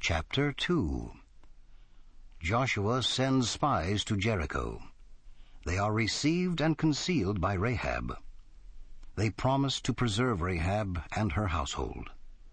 Chapter 2. Joshua sends spies to Jericho. They are received and concealed by Rahab. They promise to preserve Rahab and her household.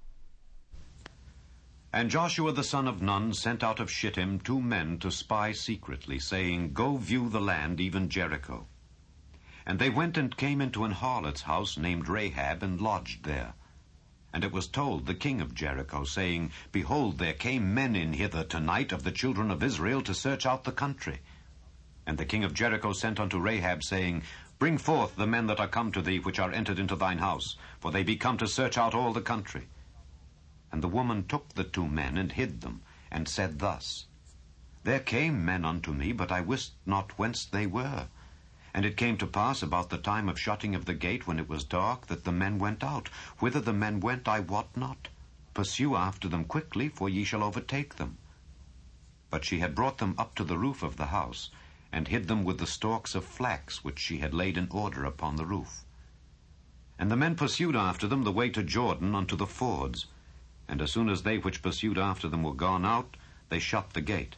And Joshua the son of Nun sent out of Shittim 2 men to spy secretly, saying, Go view the land, even Jericho. And they went and came into an harlot's house named Rahab, and lodged there. And it was told the king of Jericho, saying, Behold, there came men in hither tonight of the children of Israel to search out the country. And the king of Jericho sent unto Rahab, saying, Bring forth the men that are come to thee, which are entered into thine house, for they be come to search out all the country. And the woman took the 2 men, and hid them, and said thus, There came men unto me, but I wist not whence they were. And it came to pass about the time of shutting of the gate, when it was dark, that the men went out. Whither the men went I wot not. Pursue after them quickly, for ye shall overtake them. But she had brought them up to the roof of the house, and hid them with the stalks of flax, which she had laid in order upon the roof. And the men pursued after them the way to Jordan unto the fords. And as soon as they which pursued after them were gone out, they shut the gate.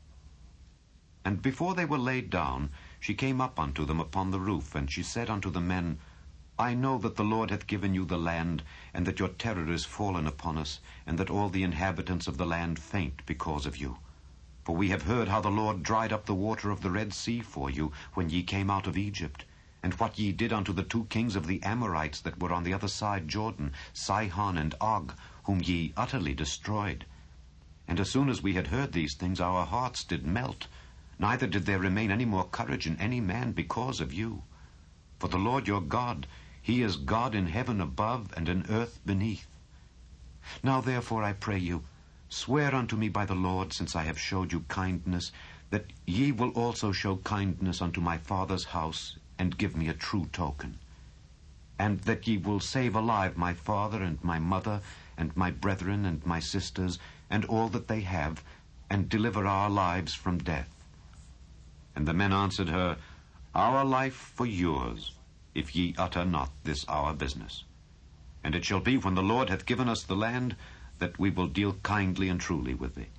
And before they were laid down, she came up unto them upon the roof, and she said unto the men, I know that the Lord hath given you the land, and that your terror is fallen upon us, and that all the inhabitants of the land faint because of you. For we have heard how the Lord dried up the water of the Red Sea for you, when ye came out of Egypt, and what ye did unto the 2 kings of the Amorites that were on the other side Jordan, Sihon and Og, whom ye utterly destroyed. And as soon as we had heard these things, our hearts did melt, neither did there remain any more courage in any man because of you. For the Lord your God, he is God in heaven above and in earth beneath. Now therefore I pray you, swear unto me by the Lord, since I have showed you kindness, that ye will also show kindness unto my father's house, and give me a true token. And that ye will save alive my father and my mother, and my brethren and my sisters, and all that they have, and deliver our lives from death. And the men answered her, Our life for yours, if ye utter not this our business. And it shall be, when the Lord hath given us the land, that we will deal kindly and truly with thee.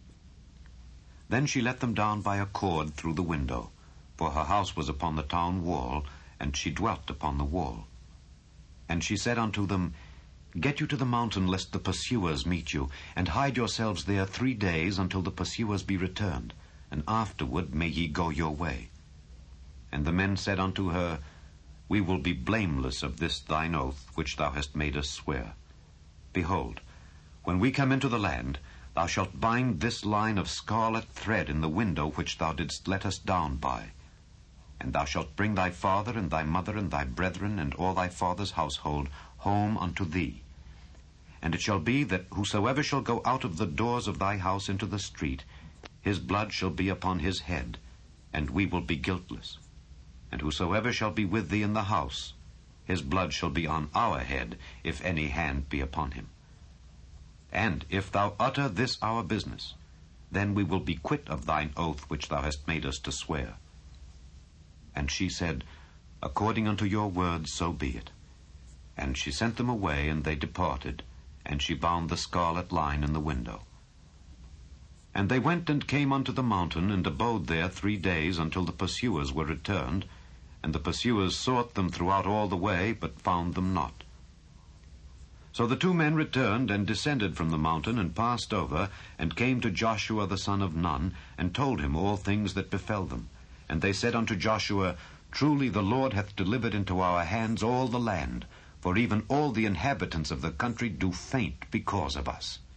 Then she let them down by a cord through the window, for her house was upon the town wall, and she dwelt upon the wall. And she said unto them, Get you to the mountain, lest the pursuers meet you, and hide yourselves there 3 days, until the pursuers be returned, and afterward may ye go your way. And the men said unto her, We will be blameless of this thine oath, which thou hast made us swear. Behold, when we come into the land, thou shalt bind this line of scarlet thread in the window which thou didst let us down by. And thou shalt bring thy father and thy mother and thy brethren and all thy father's household home unto thee. And it shall be that whosoever shall go out of the doors of thy house into the street, his blood shall be upon his head, and we will be guiltless. And whosoever shall be with thee in the house, his blood shall be on our head, if any hand be upon him. And if thou utter this our business, then we will be quit of thine oath which thou hast made us to swear. And she said, According unto your words, so be it. And she sent them away, and they departed, and she bound the scarlet line in the window. And they went and came unto the mountain, and abode there 3 days, until the pursuers were returned. And the pursuers sought them throughout all the way, but found them not. So the 2 men returned, and descended from the mountain, and passed over, and came to Joshua the son of Nun, and told him all things that befell them. And they said unto Joshua, Truly the Lord hath delivered into our hands all the land, for even all the inhabitants of the country do faint because of us.